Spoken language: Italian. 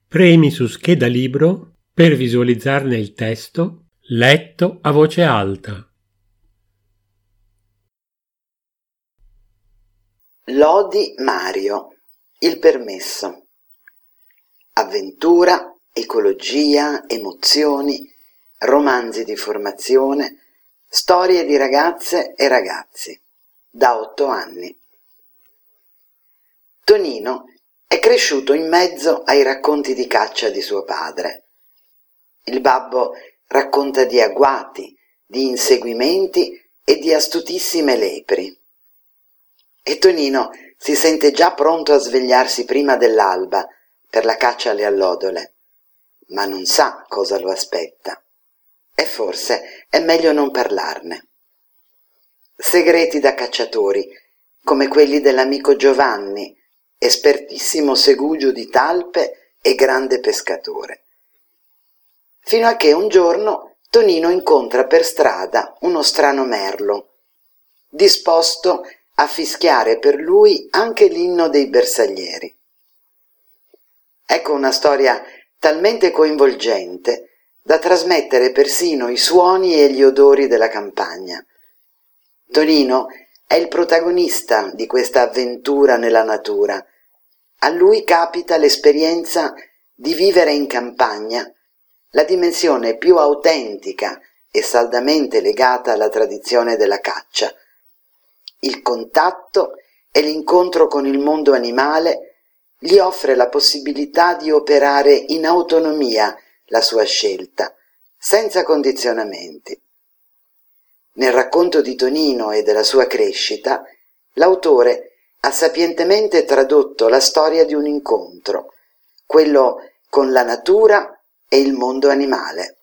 Premi su scheda libro per visualizzarne il testo letto a voce alta. Lodi Mario, il permesso. Avventura, ecologia, emozioni, romanzi di formazione, storie di ragazze e ragazzi. Da 8 anni. Tonino è cresciuto in mezzo ai racconti di caccia di suo padre. Il babbo racconta di agguati, di inseguimenti e di astutissime lepri. E Tonino si sente già pronto a svegliarsi prima dell'alba per la caccia alle allodole, ma non sa cosa lo aspetta. E forse è meglio non parlarne. Segreti da cacciatori, come quelli dell'amico Giovanni, espertissimo segugio di talpe e grande pescatore. Fino a che un giorno Tonino incontra per strada uno strano merlo, disposto a fischiare per lui anche l'inno dei bersaglieri. Ecco una storia talmente coinvolgente da trasmettere persino i suoni e gli odori della campagna. Tonino è il protagonista di questa avventura nella natura. A lui capita l'esperienza di vivere in campagna, la dimensione più autentica e saldamente legata alla tradizione della caccia. Il contatto e l'incontro con il mondo animale gli offre la possibilità di operare in autonomia la sua scelta, senza condizionamenti. Nel racconto di Tonino e della sua crescita, l'autore ha sapientemente tradotto la storia di un incontro, quello con la natura e il mondo animale.